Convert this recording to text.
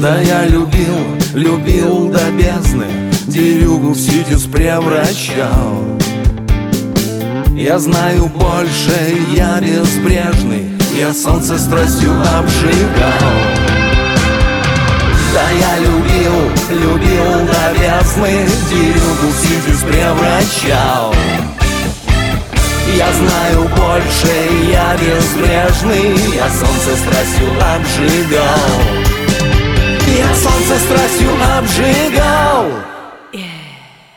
Да я любил до бездны, дерюгу в ситис превращал. Я знаю больше, я безбрежный, я солнце страстью обжигал. Да я любил до бездны, дерюгу в ситис превращал. Я знаю больше, я безбрежный, я солнце страстью обжигал. Я солнце страстью обжигал.